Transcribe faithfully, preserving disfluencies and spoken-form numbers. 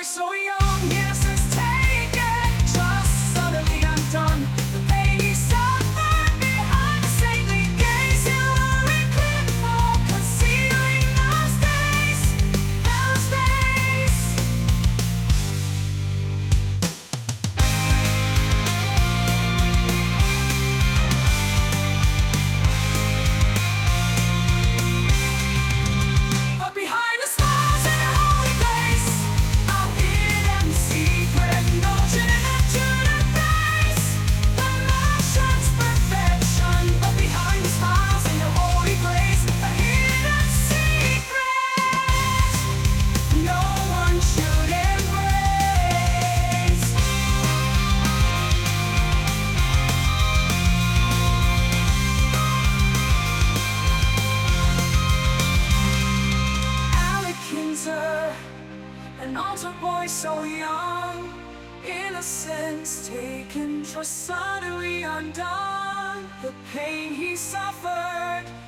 boy so young, innocence taken, trust suddenly undone. The pain he suffered behind the saintly gaze, he'll regret for concealing those days, those days. But behind the stars in a holy place, our hidden secret, no Trinity to the face. The Martian's perfection, but behind the stars in a holy place, a hidden secret, no one should embrace. Alec Kinzer, an altar boy so young, innocence taken, trust suddenly undone. The pain he suffered